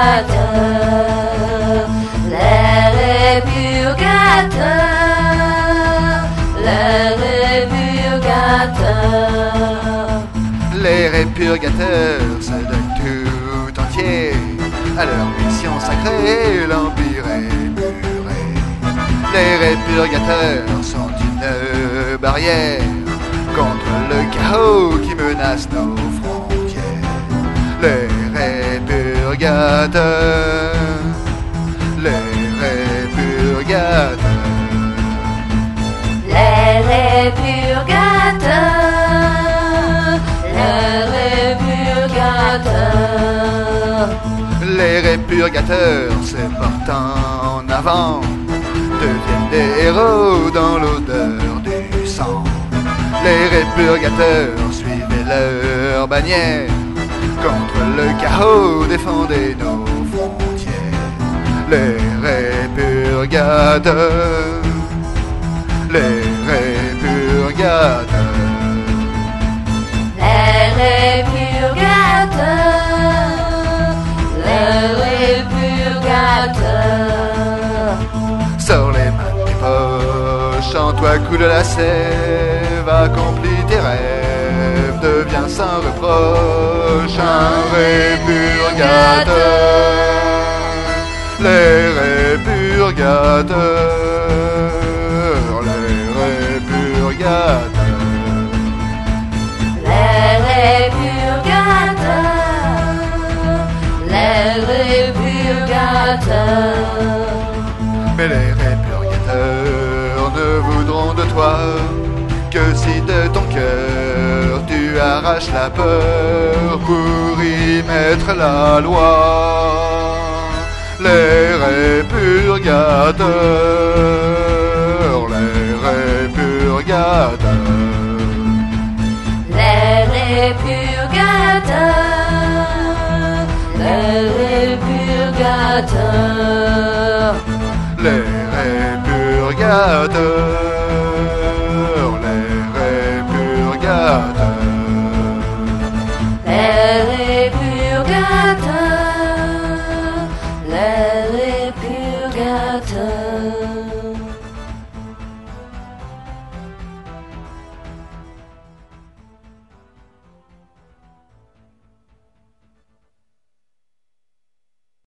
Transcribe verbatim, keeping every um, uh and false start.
répurgateurs, les répurgateurs, les répurgateurs. Les répurgateurs se donnent tout entier à leur mission sacrée, l'Empire épuré. Les répurgateurs sont une barrière contre le chaos qui menace nos frontières. Les répurgateurs, les répurgateurs, les répurgateurs, les répurgateurs. Les répurgateurs se portent en avant, deviennent des héros dans l'odeur du sang. Les répurgateurs suivez leur bannière, contre le chaos défendez nos frontières. Les répurgateurs, les répurgateurs, les répurgateurs, les répurgateurs. sors les mains des poches, en toi coule la sève, accomplis tes rêves, deviens sans reproche un répurgateur. Les répurgateurs, les répurgateurs, Les répurgateurs, les répurgateurs. mais les répurgateurs ne voudront de toi que si de ton cœur tu arraches la peur pour y mettre la loi. Les répurgateurs, les répurgateurs, Les répurgateurs, les répurgateurs. les répurgateurs.